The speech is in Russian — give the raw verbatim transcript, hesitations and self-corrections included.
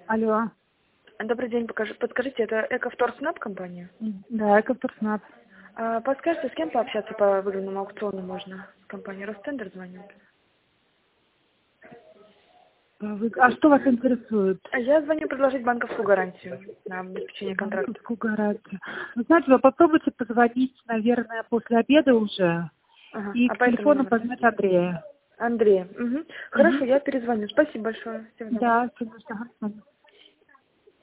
Алло. Добрый день, покажи, подскажите, это Эковторснаб компания? Да, Эковторснаб. А, подскажите, с кем пообщаться по выгодному аукциону можно? Компания Ростендер звонит. Вы- А что вас интересует? А Я звоню предложить банковскую гарантию на обеспечение контракта. Банковскую гарантию. Вы знаете, вы попробуйте позвонить, наверное, после обеда уже. Ага. И А к по этому телефону номеру? позвонить Андрея. Андрей. Угу. Хорошо, я перезвоню. Спасибо большое. Всего доброго. Да, конечно.